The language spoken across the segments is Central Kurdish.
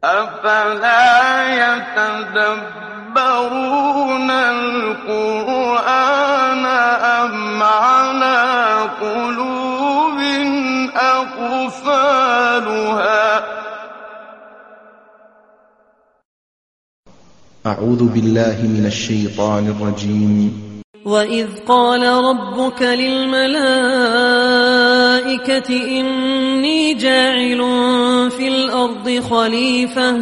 أفلا يتدبرون القرآن أم على قلوب أقفالها أعوذ بالله من الشيطان الرجيم. وإذ قال ربك للملائكة إني جاعل في الأرض خليفة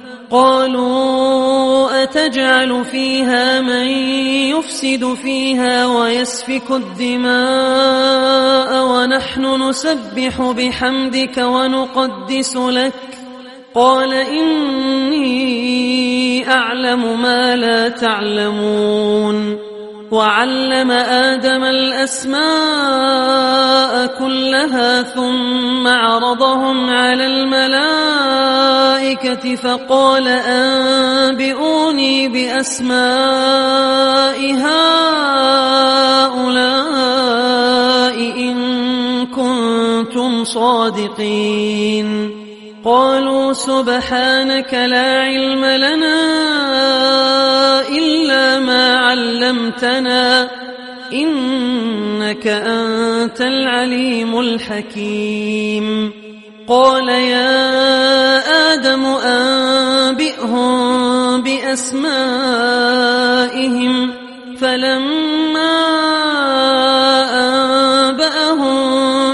قالوا أتجعل فيها من يفسد فيها ويسفك الدماء ونحن نسبح بحمدك ونقدس لك قال إني أعلم ما لا تعلمون وعلم آدم الأسماء كلها ثم عرضهم على الملائكة فقال أنبئوني بأسماء هؤلاء إن كنتم صادقين قالوا سبحانك لا علم لنا إلا ما علمتنا إنك أنت العليم الحكيم قال يا آدم أنبئهم بأسمائهم فلما أنبأهم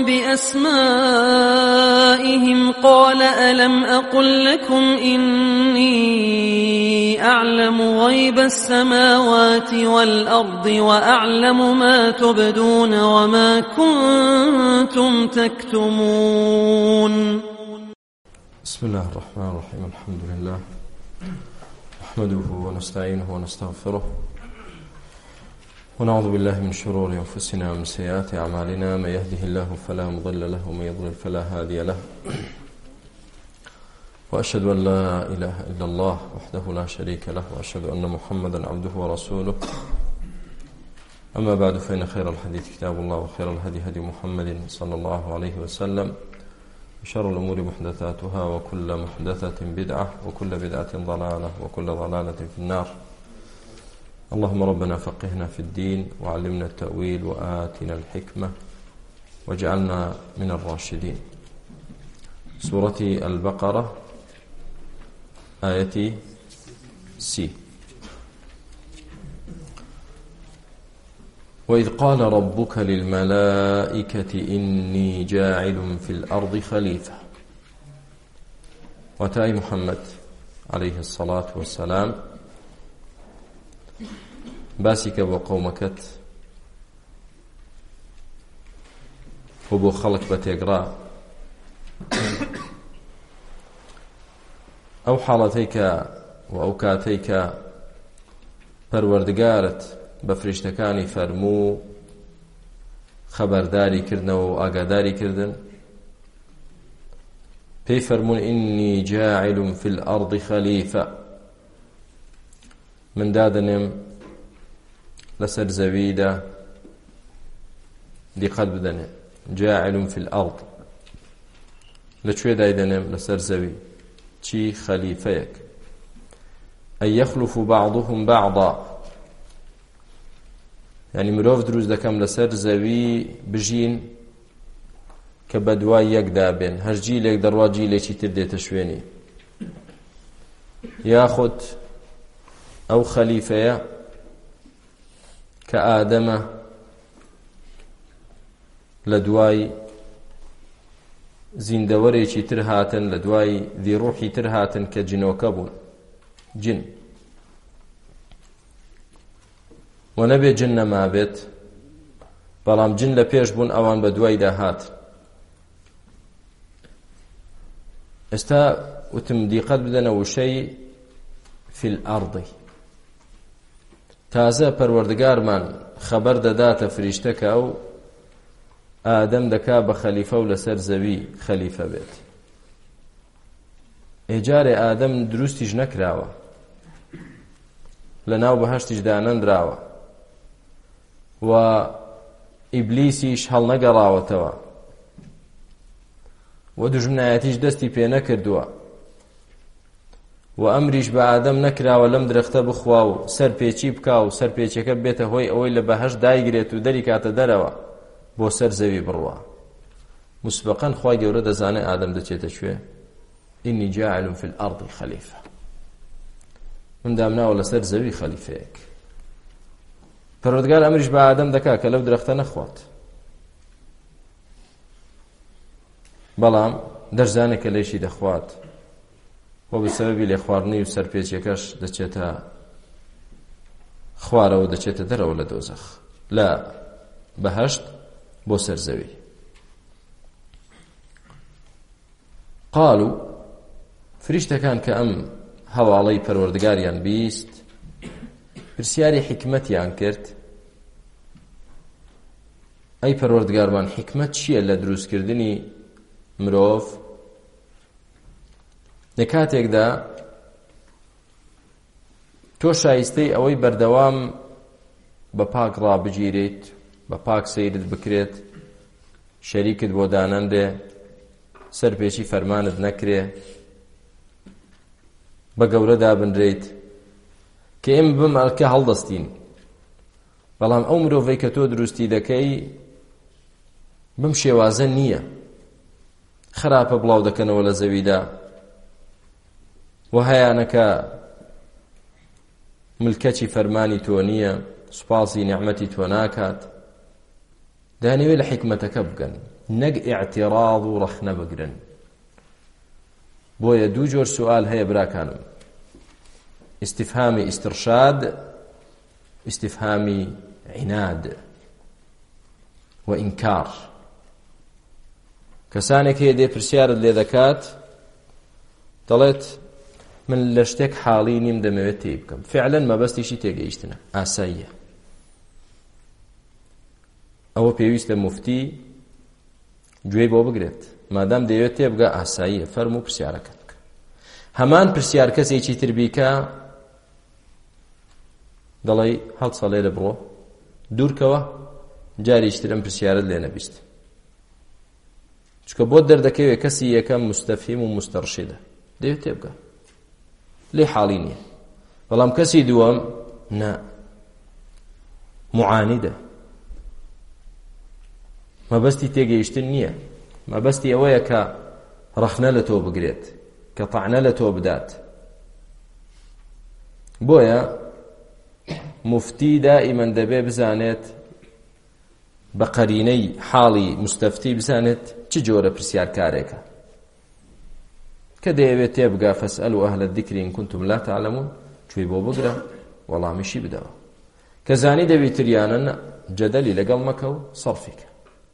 بأسمائهم قال ألم أقل لكم إني أعلم غيب السماوات والأرض وأعلم ما تبدون وما كنتم تكتمون. بسم الله الرحمن الرحيم. الحمد لله نحمده ونستعينه ونستغفره ونعوذ بالله من شرور أنفسنا ومن سيئات أعمالنا من يهده الله فلا مضل له ومن يضلل فلا هادي له وأشهد أن لا إله إلا الله وحده لا شريك له وأشهد أن محمدا عبده ورسوله أما بعد فإن خير الحديث كتاب الله وخير الهدي هدي محمد صلى الله عليه وسلم وشر الأمور محدثاتها وكل محدثة بدعة وكل بدعة ضلالة وكل ضلالة في النار. اللهم ربنا فقهنا في الدين وعلمنا التأويل وآتنا الحكمة واجعلنا من الراشدين. سورة البقرة آية سي. وإذ قال ربك للملائكة إني جاعل في الأرض خليفة. وتأي محمد عليه الصلاة والسلام باسك وقومكت وبو خلق بتيقرا أو حالتيك وأو كاتيك پروردگارت بفرشتكاني فرمو خبرداري كردن وآقاداري كردن پي فرمون إني جاعل في الأرض خليفة من دادنم لسر زويدة دي قد بدنه جاعل في الأرض لشوي دايدنم لسر زوي چي خليفيك أن يخلف بعضهم بعضا يعني مروف دروز دكم لسر زوي بجين كبدوا يقدابين هر جيلك دروا جيلك تردي تشويني ياخد أو خليفة كآدم لدواي زیندەوەرێکی تر هاتن لە دوای ذی تر هاتن کە جنۆکە بوون جن و نەبێ جن نەمابێت بەڵام جن لە پێش بوون ئەوان بە دوای داهات. ئێستا وتم دیقەت بدەنە وشەی في الأرض تازە پەروەردگارمان خەبەر دەداتە فریشتە کە ئەو ئادەم دەکا بە خەلیفە و لەسەر زەوی خەلیفە بێت. ئێجارێ ئادەم دروستیش نەکراوە لە ناو بەهەشتیش دانەندراوە و ئیبلیسیش هەڵ نەگەڕاوەتەوە و دوژمنایەتیش دەستی پێ نەکردووە و ئەمریش بە ئادەم نەکراوە لەم درەختە بخوا و سەر پێچی بکا و سەر پێچەکە بێتە هۆی ئەوەی لە بەهەشت دایگرێت و دەری کاتە دەرەوە بۆ سەر زەوی بڕوا. مسبقاً خوای گەورە دەزانێت ئادەم دەچێتە کوێ. ئینی جاعل فی الأرض خەلیفە، من دامناوە لەسەر زەوی خەلیفەیەک. پەروەردگار ئەمریش بە ئادەم دەکا کە لەو درەختە نەخوات، بەڵام دەرزانێت کە لێشی دەخوات و بەسەبەبی لێ خواردنی و سەرپێچیەکەش دەچێتە خوارەوە، دەچێتە دەرەوە لە دۆزەخ، لە بەهەشت بۆ سەر زەوی. قالوا فریشتەکان کە ئەم هەواڵەی پەروەردگاریان بیست پرسیاری حکمەتیان کرد، ئەی پەروەردگارمان حکمەت چییە لە دروستکردنی مرۆڤ؟ لە کاتێکدا تۆ شایستەی ئەوەی بەردەوام بە پاک ڕابگیرێت، بە پاک سەیرت بکرێت، شەریکت بۆ دانەندێ، سەرپێچی فەرمانت نەکرێ، بە گەورە دابنرێیت کە ئێمە بم ئەڵکە هەڵدەستین. بەڵام ئەو مرۆڤەی کە تۆ دروستی دەکەی بم شێوازە نییە، خراپە بڵاو دەکەنەوە لە زەویدا، و هەیانەکە ملکەچی فەرمانی تۆ نییە، سوپاسی نعمەتی تۆ ناکات. دانەوێت لە حکمەتەکە بگەن، نەک ئیعتیراض و ڕەخنە بگرن. بۆیە دوو جۆر سوال هەیە براکانم، استفهامی استرشاد، استفهامی عناد و ئینکار. کەسانێک هەیە دێ پرسیارت لێ دەکات، دەڵێت من لە شتێک حاڵی نیم دەمەوێت تێی بکەم، فعلا مەبەستیشی تێگەیشتنە، ئاساییە. ئەوە پێویستە موفتی گوێی بۆ بگرێت، مادام دەیەوێت تێبگا ئاساییە، فەرموو پرسیارەکەت بکە. هەمان پرسیار کەسێکی تر بیکە دەڵێ هەڵ سەڵێ لە بڕۆ دوورکەوە، جاریشتر ئەم پرسیارت لێ نەبیست، چکە بۆ دەردەکەوێت کەسی یەکەم مستەفهیم و مستەرشیدە، دەیەوێت تێبگا، لێ حاڵی نییە. بەڵام کەسی دووەم نا، معانیدە، مەبەستی تێگەیشتن نییە، مەبەستی ئەوەیە کە ڕەخنە لە تۆ بگرێت، کە تەعنە لە تۆ بدات. بۆیە مفتی دائیمەن دەبێ بزانێت بە قەرینەی حاڵی مستەفتی بزانێت چ جۆرە پرسیارکارێکە، کە دەیەوێت تێبگا فەسئەلوا ئەهلە الذیکر ئین کونتم لا تعلمون، کوێی بۆ بگرە وەڵامیشی بدەوە. کە زانی دەبی تریانە جەدەلی لەگەڵ مەکە و سەڵفیکە.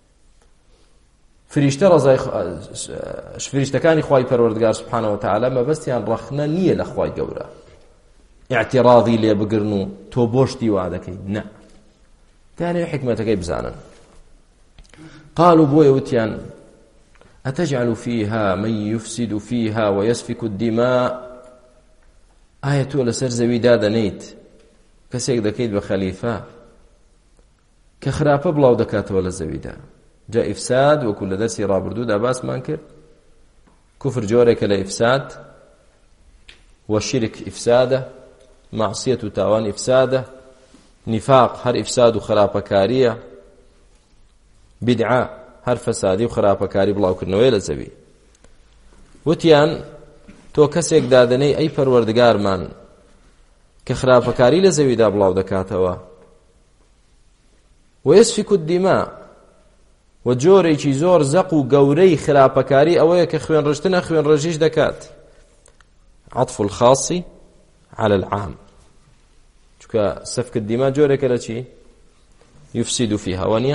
فریشتە ڕەزای فریشتەکانی خوای پەروەردگار سوبحانەهو وتەعالا مەبەستیان ڕەخنە نییە لە خوای گەورە، ئیعتیراضی لێ بگرن و تۆ بۆشتی وا دەکەی، نە، دانەوێت حکمەتەکەی بزانن. قالوا بۆیە وتیان ئەتەجعل فیها من یفسد فیها ویسفک الدماء، ئایا تۆ لەسەر زەویدا دەنێیت کەسێک دەکەیت بە خەلیفە کە خراپە بڵاو دەکاتەوە لە زەویدا؟ جا ئیفساد وەکو لە دەرسی ڕابردوودا باسمان کرد، کوفر جۆرێکە لە ئیفساد، و شرک ئیفسادە، معصیەت و تاوان ئیفسادە، نفاق هەر ئیفساد و خراپەکاریە، بدعە هەر فەسادی و خراپەکاری بڵاوکردنەوەی لە زەوی. وتیان تۆ کەسێک دادەنەی ئەی پەروەردگارمان کە خراپەکاری لە زەویدا بڵاو دەکاتەوە، ويسفك الدماء، و جۆرێکی زۆر زەق و گەورەی خراپەکاری ئەوەیە کە خوێن ڕشتنە خوێن ڕژیش دەکات. عطف الخاص على العام، چونکە سفك الدماء جۆرێکە لە چی؟ يفسد فيها ونيا.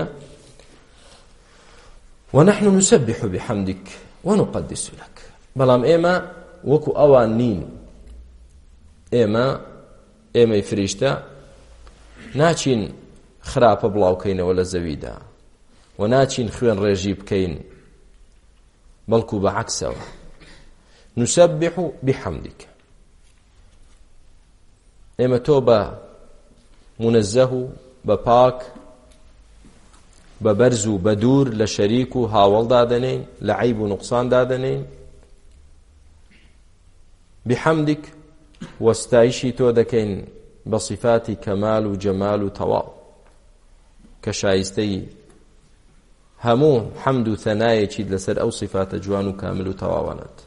ونحن نسبح بحمدك ونقدس لك، بەڵام ئێمە وەکو ئەوان نین، ئێمەی فریشتە ناچین خراپە بڵاوکەینەوە لە زەویدا و ناچین خوێن ڕێژی بکەین، بەڵکو بەعەکسەوە. نسبح بحمدك، ئێمە تۆ بە منەزەه و بە پاک، بە بەرز و بە دوور لە شەریک و هاوڵ دادەنین، لە عیب و نوقسان دادەنین. بحمدك وەستایشی تۆ دەکەین بە صفاتی کەمال و جەمال و تەواو کە شایستەی هەموو حەمد و ثەنایەکیت لەسەر ئەو صفاتە جوان و کامل و تەواوانت.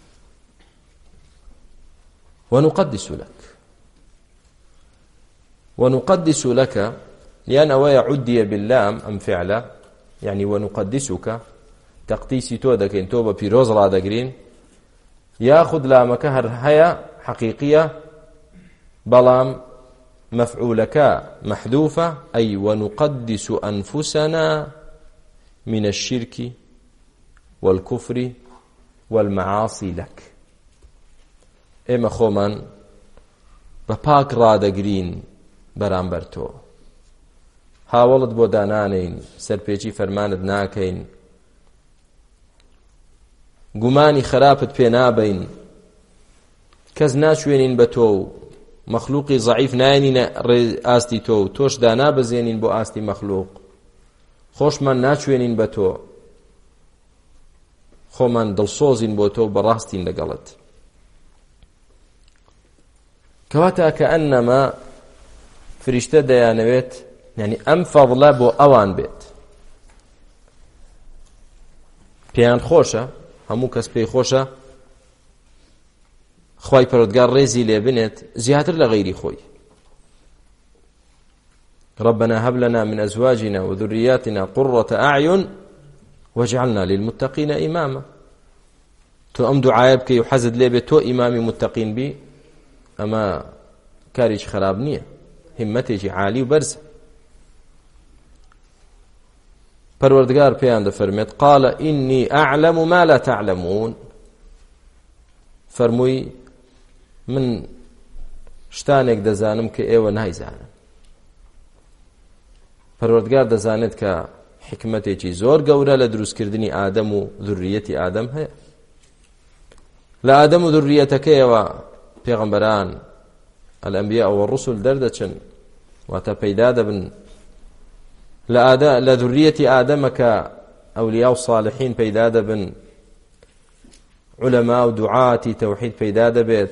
ونقدس لك ونقدس لك لأن أويا عدي باللام أم فعله يعني ونقدسك تقديسي تو دكين توبة بيروز را دقرين ياخذ لامك هيا حقيقية بلام مفعولك محذوفة أي ونقدس أنفسنا من الشرك والكفر والمعاصي لك. ئێمە خۆمان بە پاک ڕادەگرین بەرامبەر تۆ، هاوڵت بۆ دانانین، سەرپێچی فەرمانت ناکەین، گومانی خراپت پێ نابین، کەس ناچوێنین بە تۆ و مەخلوقی ضعیف ناینینە ئاستی تۆ و تۆش دانا بزێنین بۆ ئاستی مەخلوق، خۆشمان ناچوێنین بە تۆ، خۆمان دڵسۆزین بۆ تۆ و بەڕاستین لەگەڵت. کەواتە کە ئەنەما فریشتە دەیانەوێت یعنی ئەم فەضڵە بۆ ئەوان بێت، پێیان خۆشە، هەموو کەس پێی خۆشە خوای پەروەردگار ڕێزی لێ بنێت زیاتر لە غەیری خۆی. ربنا هب لنا من أزواجنا وذرياتنا قرة أعين واجعلنا للمتقين إماما. تو أم دعاء بكي يحزد لي بتو إمام متقين بي أما كاريش خراب نية، همتي عالي وبرز. پروردگار پیان دفرمت قال إني أعلم ما لا تعلمون، فرموي من شتانێک دەزانم کە ئێوە نایزانن. پەروەردگار دەزانێت کە حکمەتێکی زۆر گەورە لە دروستکردنی ئادەم و ذورریەتی ئادەم هەیە. لە ئادەم و ذورریەتەکەیەوە پێغەمبەران الأنبياء والرسل دەردەچن واتە پەیدا دەبن. لە ذورریەتی ئادەمە کە ئەولیا و صالحین پەیدا دەبن، علەما و دوعاتی تەوحید پەیدا دەبێت،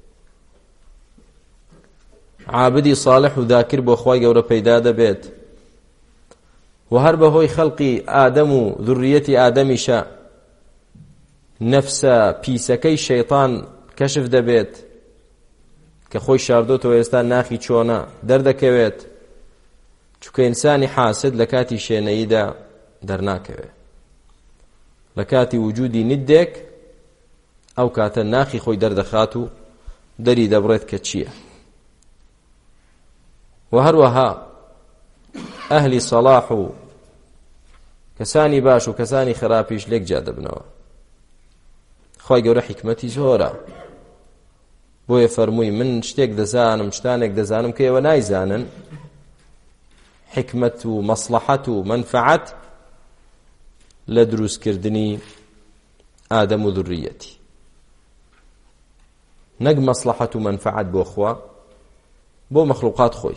عابدی صالح و ذاکر بۆ خوای گەورە پەیدا دەبێت، و هەر بەهۆی خەڵقی ئادەم و ذورریەتی ئادەمیشە نەفسە پیسەکەی شەیطان کەشف دەبێت کە خۆی شاردۆتەوە ئێستا ناخی چۆنە دەردەکەوێت، چونکە ئینسانی حاسد لە کاتی شێنەییدا دەرناکەوێت، لە کاتی وجودی ندێک ئەو کاتە ناخی خۆی دەردەخات و دەری دەبڕێت کە چییە. و هەروەها ئەهلی سەلاح و کەسانی باش و کەسانی خراپیش لێک جا دەبنەوە. خوای گەورە حکمەتی زۆرە، بۆیە فەرمووی من شتێک دەزانم، شتانێک دەزانم کە ئێوە نایزانن، حکمت و مەصلحەت و منفعەت لە دروستکردنی ئادەم و ذورریەتی، نەک مەصلحەت و منفعەت بۆ خوا، بۆ مەخلوقات خۆی.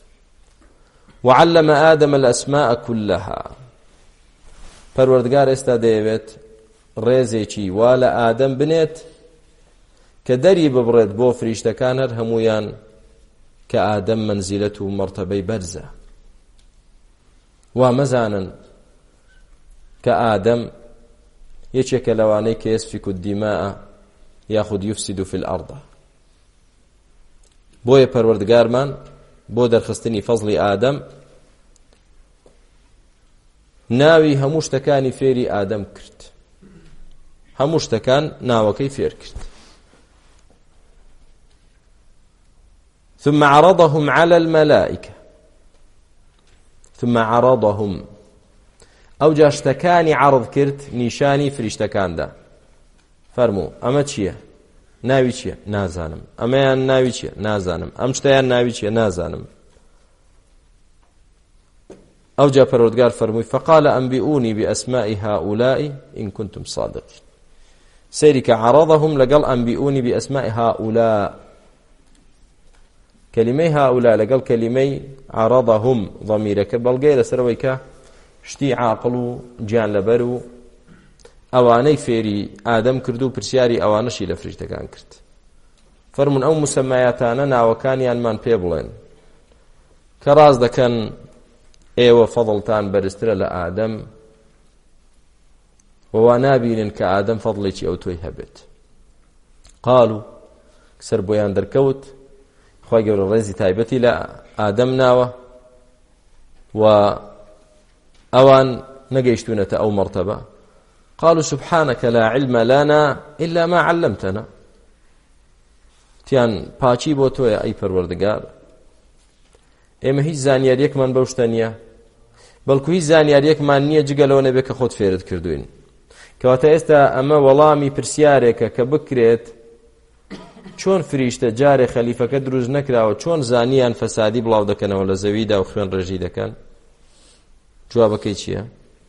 وعلم آدم الأسماء كلها. پەروەردگار ئێستا دەیەوێت ڕێزێکی وا لە ئادەم بنێت کە دەری ببڕێت بۆ فریشتەکان هەر هەمویان کە ئادەم منزیلەت و مەرتەبەی بەرزە. وا مەزانن کە ئادەم یەکێکە لەوانەی کە يسفك الدماء یاخود يفسد في الأرض. بۆیە پەروەردگارمان بۆ دەرخستنی فەزڵی ئادەم ناوی هەموو شتەکانی فێری ئادەم کرد، هەموو شتەکان ناوەکەی فێر کرد. ثم عرضهم على الملائكة. ثم عرضهم ئەو جا شتەکانی عرض کرد نیشانی فریشتەکاندا. فەرموو ئەمە چییە؟ ناوی چییە؟ نازانم. ئەمەیان ناوی چییە؟ نازانم. ئەم شتەیان ناوی چییە؟ نازانم. ئەو جا پەروەردگار فەرمووی فقال أنبئوني بأسماء هؤلاء إن كنتم صادقين. سيري كعرضهم لقال أنبئوني بأسماء هؤلاء. كلمة هؤلاء لقال كلمة عرضهم ضميرك بلغير سرويك شتي عاقل جان لبرو ئەوانەی فێری ئادەم کرد و پرسیاری ئەوانەشی لە فریشتەکان کرد. فەرمون ئەو موسەمایەتانە ناوەکانیانمان پێ بڵێن کە ڕاز دەکەن ئێوە فەضڵتان بەرزترە لە ئادەم ووا نابینن کە ئادەم فەضڵێکی ئەو تۆی هەبێت. قالوا سەر بۆیان دەرکەوت خوای گەورە ڕێزی تایبەتی لە ئادەم ناوە و ئەوان نەگەیشتونەتە ئەو مەرتەبە. قالوا سبحانك لا علم لنا إلا ما علمتنا. تیان پاچی بۆ تۆیە ئەی پەروەردگار، ئێمە هیچ زانیاریەکمان بەو شتە نییە، بەڵکو هیچ زانیاریەکمان نییە جگە لەوە نەبێت کە خۆت فێرت کردوین. کەواتە ئێستا ئەمە وەڵامی پرسیارێکە کە بکرێت چۆن فریشتە جارێ خەلیفەکە دروست نەکراوە چۆن زانیان فەسادی بڵاو دەکەنەوە لە زەویدا و خوێن ڕێژی دەکەن. جوابەکەی چییە؟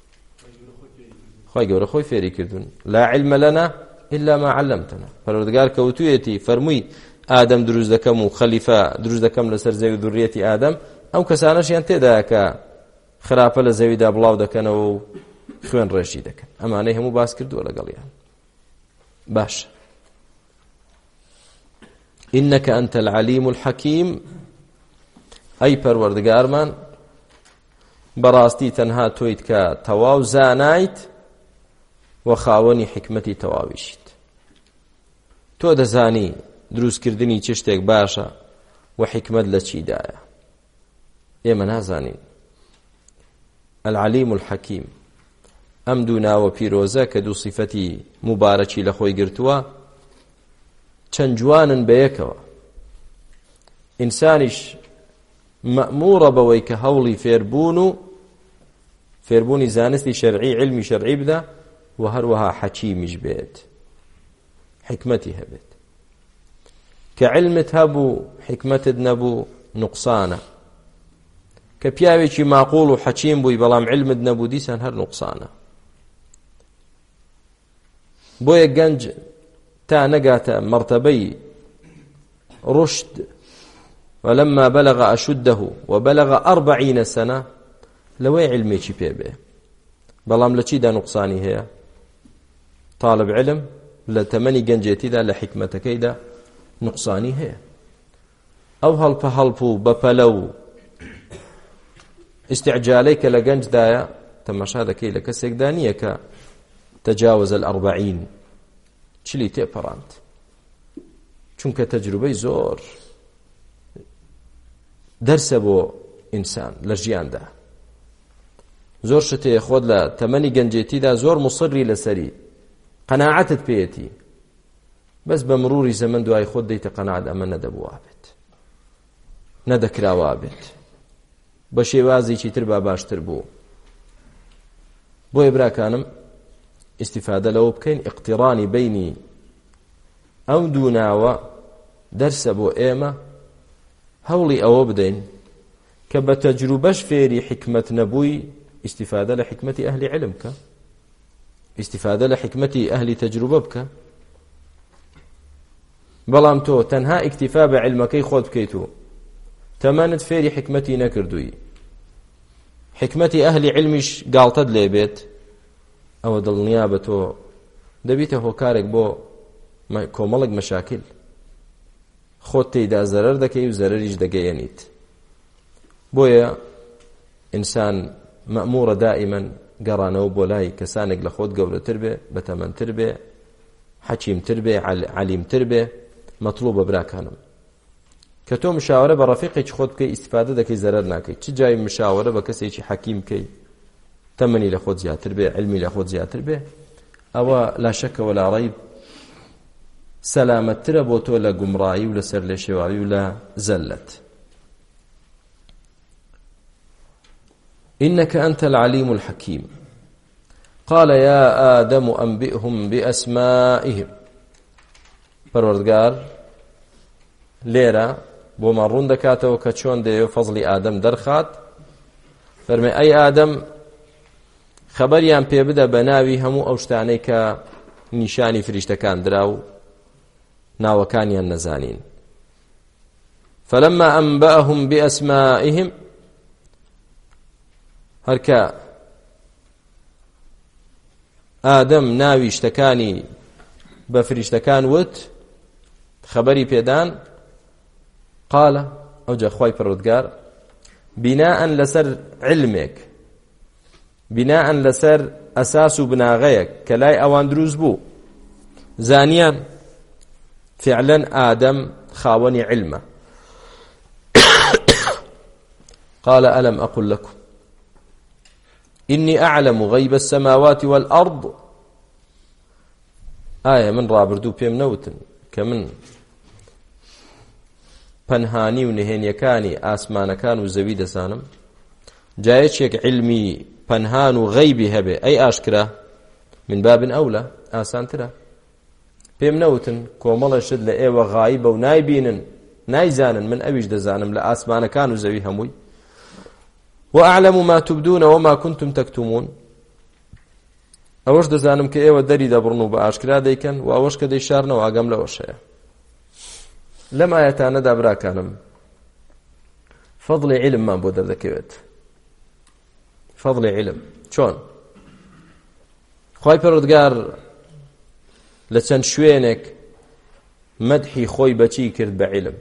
خوای گەورە خۆی فێری کردوون. لا علم لنا إلا ما علمتنا. پەروەردگار کەوتوویەتی فەرمووی ئادەم دروست دەکەم و خەلیفە دروست دەکەم لەسەر زەوی و دوڕیەتی ئادەم، ئەو کەسانەشیان تێدایە کە خراپە لە زەویدا بڵاو دەکەنەوە و خوێن ڕێژی دەکەن. ئەمانەی هەموو باس کردووە لەگەڵیان. باش. إنك أنت العليم الحكيم. أي پەروەردگارمان بەڕاستی تەنها تۆیت کە تەواو زانایت و خاوەنی حکمەتی تەواویشت. تۆ دەزانی دروستکردنی چ شتێک باشە و حکمت لە چیدایە، ئێمە نازانین. العلیم الحەکیم. ئەم دوو ناوە پیرۆزە کە دوو صیفەتی مبارەکی لە خۆی گرتووە چەند جوانن بەیەکەوە. ئینسانیش مەأموورە بەوەی کە هەوڵی فێربوون و فێربوونی زانستی شەرعی علمی شەرعی بدە و هەروەها حەکیمیش بێت، حکمەتی هەبێت. کە علمت هەبوو حکمەتت نەبوو نوقسانە، کە پیاوێکی ماقوڵ و حەکیم بووی بەڵام علمت نەبوو دیسان هەر نوقسانە. بۆیە گەنج تا نەگاتە مەرتەبەی ڕشد ولما بلغ أشده وبلغ 40 سنة لەوەی علمێکی پێ بێ، بەڵام لە چیدا نوقسانی هەیە؟ طالب علم لە تەمەنی گەنجێتیدا لە حکمەتەکەیدا نوقسانی هەیە. ئەو هەڵپ و بەپەلە و استعجالەی کە لە گەنجدایە تەماشا دەکەی لە کەسێکدا نییە کە تەجاوز 40 چلی تێپەڕاند، چونکە تەجروبەی زۆر دەرسە بۆ ئینسان لە ژیاندا. زۆر شتێ خۆت لە تەمەنی گەنجێتیدا زۆر مصری لەسەری قەناعەتت پێیەتی، بەس بە مروری زەمن دوای خۆت دەیتە قەناعەت ئەمە نەدەبووە بێت، نەدەکراوە بێت، بە شێوازێکی تر با باشتر بوو. بۆیە براکانم استیفادە لەوە بکەین ئیقتیڕانی بینی ئەو دوو ناوە دەرسە بۆ ئێمە، هەوڵی ئەوە بدەین کە بە تەجروبەش فێری حکمت نەبووی استیفادە لە حکمەتی ئەهلی علم بکە، استیفادە لە حکمەتی ئەهلی تەجروبە بکە. بەڵام تۆ تەنها ئیکتیفا بە علمەکەی خۆت بکەیت و تەمەنت فێری حکمەتی نەکردووی، حکمەتی ئەهلی علمیش گاڵتەت لێ بێت، ئەوە دڵنیا بە تۆ دەبیتە هۆکارێک بۆ کۆمەڵێک مەشاکل، خۆت تێیدا زەرەر دەکەی و زەرەریش دەگەیەنیت. بۆیە ئینسان مەأموورە دائیمەن گەڕانەوە بۆ لای کەسانێک لە خۆت گەورەتر بێ، بەتەمەنتر بێ، حەکیمتر بێ، عەلیمتر بێ. مەطلوبە براکانم کە تۆ مشاورە بە ڕەفیقێکی خۆت بکەی، ئیستیفادە دەکەی زەرەر ناکەی. چ جای مشاورە بە کەسێکی حەکیم بکەی، تەمەنی لە خۆت زیاتر بێ، علمی لە خۆت زیاتر بێ، ئەوە لا شەکەوە لا ڕەیب سەلامەتترە بۆ تۆ لە گومڕایی و لە سەر لێ شێواوی و لە زەلەت. إنك أنت العليم الحكيم. قال يا آدم أنبئهم بأسمائهم. پەروەردگار لێرە بۆمان ڕوون دەکاتەوە کە چۆن دەیەوێت فەزڵی ئادەم دەرخات. فەرمێ ئەی ئادەم خەبەریان پێ بدە بە ناوی هەموو ئەو شتانەی کە نیشانی فریشتەکان درا و ناوەکانیان نەزانین. فلما أنبأهم بأسمائهم، هەرکە ئادەم ناوی شتەکانی بە فریشتەکان وت، خبری پێدان قالە ئەوجا خوای پەروەردگار بیناء لەسەر علمێک بیناء لەسەر ئەساس و بناغەیەک کە لای ئەوان دروست بوو زانیان فعلا ئادەم خاوەنی علمە قال ألم أقل لكم إني أعلم غيب السماوات والأرض آية من رابردو بيم نوتن كمن پەنهانی و نهێنیەکانی ئاسمانەکان و زەوی دەزانم جایەکێک علمی پەنهان و غەیبی هەبێ ئەی ئاشکرا من بابن ئەولە ئاسانترە پێم نەوتن کۆمەڵەشت لە ئێوە غایبە و نایبینن نایزانن من ئەویش دەزانم لە ئاسمانەکان و زەوی هەمووی وأعلم ما تبدون وما كنتم تكتمون ئەوەش دەزانم کە ئێوە دەری دەبڕن و بە ئاشکرا دەیکەن و ئەوەش کە دەیشارنەوە ئاگەم لەوەش هەیە لەم ئاەتانەدا براکانم فەضڵی علممان بۆ دەردەکەوێت فەضڵی علم چۆن خوای پەروەردگار لە چەند شوێنێک مەدحی خۆی بەچی کرد بە علم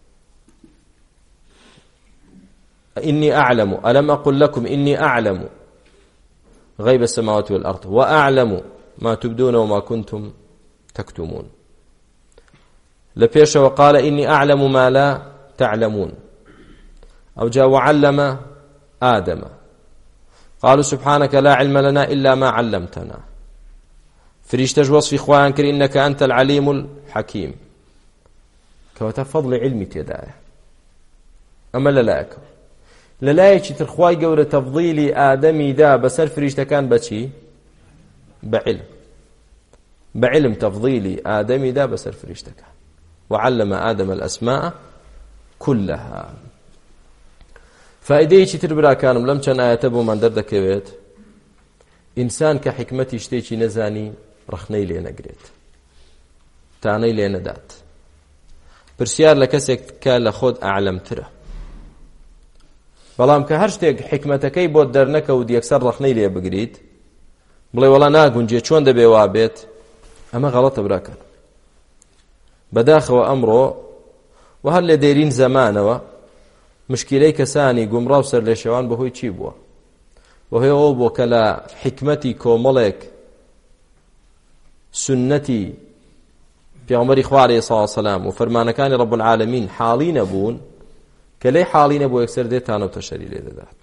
إني أعلم ألم أقل لكم إني أعلم غيب السماوات والأرض وأعلم ما تبدون وما كنتم تكتمون لبيش وقال إني أعلم ما لا تعلمون أو جاء وعلم آدم قالوا سبحانك لا علم لنا إلا ما علمتنا فريشتج وصفي إخوان كر إنك أنت العليم الحكيم كوتفضل علمي تدايا أما لا أكبر لەلایەکی تر خوای گەورە تەفضیلی ئادەمی دا بەسەر فریشتەکان بەچی بەعلم تەفضیلی ئادەمی دا بەسەر فریشتەکان وعلم آدم الأسماء كلها فائدەیەکی تر براکانم لەم چەند ئاەتە بۆمان دەردەکەوێت ئینسان کە حکمەتی شتێکی نەزانی ڕخنەی لێ نەگرێت تانەی لێ نەدات پرسیار لە کەسێک کە لە خۆت ئەعلەمترە بەڵام کە هەر شتێک حکمەتەکەی بۆ دەرنەکەوت یەکسەر ڕخنەی لێ بگریت بڵێ وەڵا ناگونجێ چۆن دەبێ وا بێت ئەمە غەڵەتە براکەن بەداخەوە ئەمڕۆ و هەر لە دێرین زەمانەوە مشکلەی کەسانی گومڕا و سەر لێ شێوان بەهۆی چی بووە بەهۆی ئەوە بۆ کە لە حکمەتی کۆمەڵێک سنەتی پێغەمبەری خوا عەلەیهی سەلام و فەرمانەکانی ڕەب العالەمین حاڵی نەبوون کە لێی حاڵی نەبوو یەکسەر دێتانە و تەشەری لێ دەدات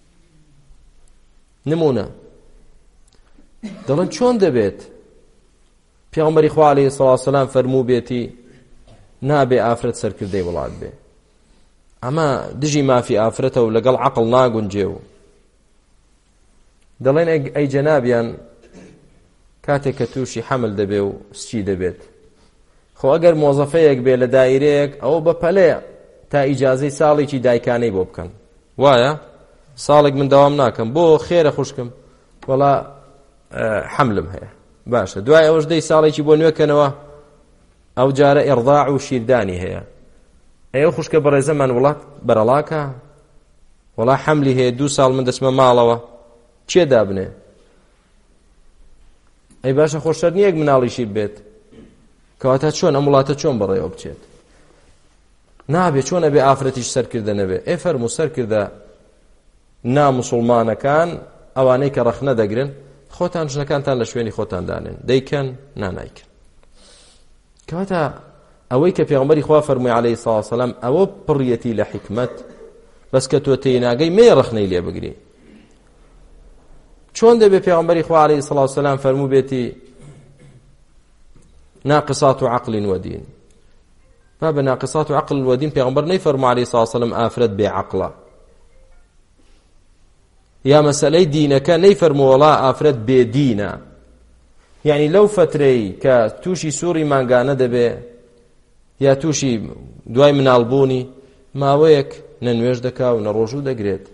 نمونە دەڵێن چۆن دەبێت پێغەمبەری خوا عەلەیهی سەلام فەرموو بێتی نابێ ئافرەت سەرکردەی وڵات بێ ئەمە دژی مافی ئافرەتە و لەگەڵ عەقڵ ناگونجێ و دەڵێن ئەی جەنابیان کاتێک کە تووشی حەمل دەبێ و سچی دەبێت خۆ ئەگەر مۆزەفەیەک بێ لە دایرەیەک ئەوە بەپەلەیە تا ئیجازەی ساڵێکی دایکانەی بۆ بکەن وایە ساڵێک من دەوام ناکەم بۆ خێرە خوشکم وەڵا حەملم هەیە باشە دوای ئەوەش دەی ساڵێکی بۆ نوێکەنەوە ئەو جارە ئێڕضاع و شیردانی هەیە ئەو خوشکە بەڕێزەمان وڵات بەرەڵاکە وەڵا حەملی هەیە 2 ساڵ من دەچمە ماڵەوە چێ دابنێ ئەی باشە خۆشتر نییەک مناڵی شیر بێت کەواتە چۆن ئەم وڵاتە چۆن بەڕێوە بچێت نابێ چۆن ئەبێ ئافرەتیش سەرکردە نەبێ ئێ فەرموو سەرکردە ناموسڵمانەکان ئەوانەی کە ڕەخنە دەگرن خۆتان ژنەکانتان لە شوێنی خۆتان دانێن دەیکەن نانایکەن کەواتە ئەوەی کە پێغەمبەری خوا فەرمووی عەلەیهی سەلام ئەوە پڕیەتی لە حکمت بەس کە تۆ تێناگەی مێ ڕەخنەی لێ بگری چۆن دەبێ پێغەمبەری خوا عەلەیهی سەلام فەرموو بێتی ناقصات عقل ودين باب ناقصات عقل ودين پیغمبر نەیفەرموو عەلەیهی سەلام ئافرەت بێعەقڵە یا مەسەلەی دینەکە نەیفەرموو وەڵا ئافرەت بێدینە یعنی لەو فترەی کە تووشی سووڕی مانگانە دەبێ یا تووشی دوای مناڵبوونی ماوەیەک نەنوێژ دەکا و نەڕۆژوو دەگرێت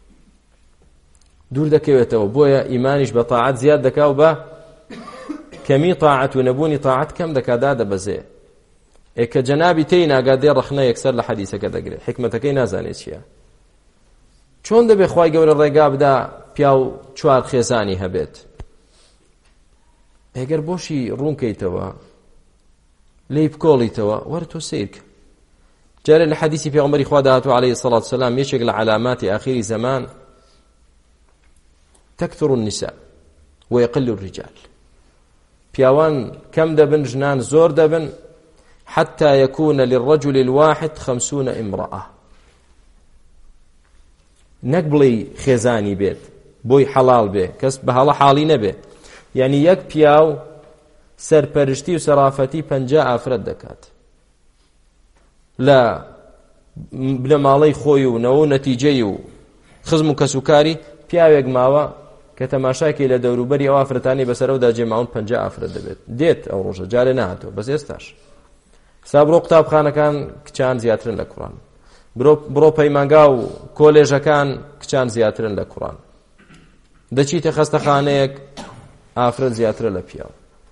دوور دەکەوێتەوە بۆیە ئیمانیش بە تاعەت زیاد دەکا و بە کەمی تاعەت و نەبوونی تاعەت کەم دەکادا دەبەزێ کە جەنابی تێی ناگادێ ڕەخنە یەکسەر لە حەدیسەکە دەگرێت حکمەتەکەی نازانێت چییە چۆن دەبێ خوای گەورە ڕێگا بدا پیا و 4 خێزانی هەبێت ئەگەر بۆشی ڕوونکەیتەوە لێی بکۆڵیتەوە وەرە تۆ سیرکە. جارێ لە حەدیثی پێغەمبەری خوا داهاتوە عەلەیهی سەڵاتو وسەلام یەکێک لە عەلاماتی ئاخری زەمان تەکثر النساء ويقل الرجال، پیاوان کەم دەبن ژنان زۆر دەبن، حتى يكون للرجل الواحد 50 امرأة. نەک بڵێ خێزانی بێت بۆی حەڵال بێ، کەس بە هەڵە حاڵی نەبێ، یعنی یەک پیاو سەرپەرشتی و سەرافەتی 50 ئافرەت دەکات لە بنەماڵەی خۆی و نەوە نەتیجەی و خزم و کەسوکاری. پیاوێک ماوە کە تەماشاکی لە دەوروبەری ئەو ئافرەتانی بەسەرەوەدا جێماون 50 ئافرەت دەبێت. دێت ئەو ڕۆژە، جارێ نهاتەوە، بەس ئێستاش سا بڕۆ قوتابخانەکان کچان زیاترن لە کوڕان، بڕۆ پەیمانگا و کۆلێژەکان کچان زیاترن لە کوڕان، دەچیتە خەستەخانەیەک ئافرەت زیاترە لە پیاو.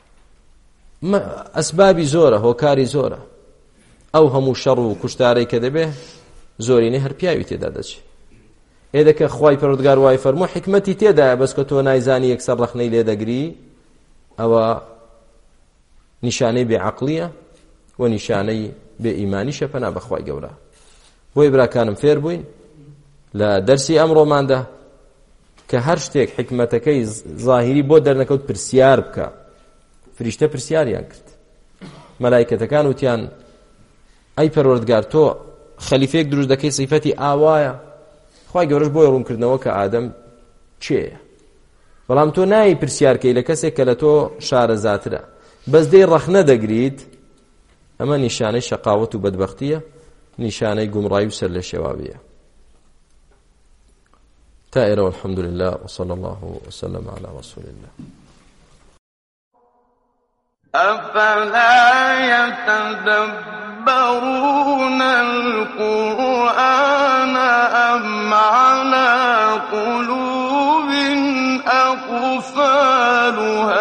ئەسبابی زۆرە، هۆکاری زۆرە. ئەو هەموو شەڕ و کوشتارەی کە دەبێ زۆرینەی هەر پیاوی تێدا دەچێت. ئێدەکە خوای پەروەردگار وای فەرموو حکمەتی تێدایە، بەس کە تۆ نایزانی یەکسەر ڕەخنەی لێ دەگری، ئەوە نیشانەی بێعەقلیە و نیشانەی بێ ئیمانیشە. پەنا بەخوای گەورە. بۆی براکانم فێر بووین لە دەرسی ئەمڕۆماندا کە هەر شتێک حکمەتەکەی ظاهری بۆ دەرنەکەوت پرسیار بکە. فریشتە پرسیاریان کرد، مەلایکەتەکان وتیان ئەی پەروەردگار تۆ خەلیفەیەک دروست دەکەی سیفەتی ئاوایە، خوای گەورەش بۆی ڕوونکردنەوە کە ئادەم چێیە، بەڵام تۆ نایی پرسیارکەی لە کەسێک کە لە تۆ شارەزاترە، بەس دەی ڕەخنە دەگریت. ئەمە نیشانەی شەقاوەت و بەدبەختیە، نیشانەی گومڕایی و سەر لە شێواویە. تا ئێرە والحمد لله وصلى الله وسلم على رسول الله. أفلا يتدبرون القرآن أم على قلوب أقفالها